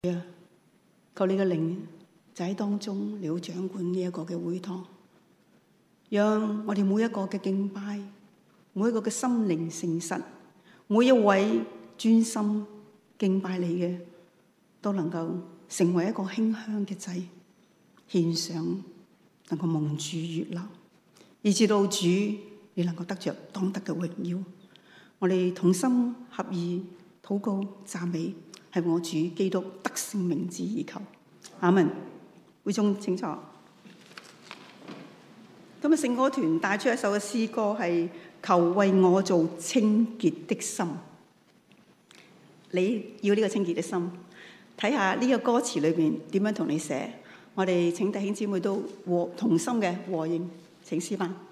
啊，求你嘅靈就喺當中，你要掌管呢一個嘅會堂，讓我哋每一個嘅敬拜，每一個嘅心靈誠實，每一位專心敬拜你嘅，都能夠成為一個馨香嘅祭，獻上能夠蒙主悅納，以至到主你能夠得着當得嘅榮耀。我哋同心合意禱告讚美，係我主基督得勝名字而求，阿門。會眾請坐。今日聖歌團帶出一首嘅詩歌係求為我做清潔的心。你要呢個清潔的心，睇下呢個歌詞裏邊點樣同你寫。我哋請弟兄姊妹都同心嘅和應，請詩班。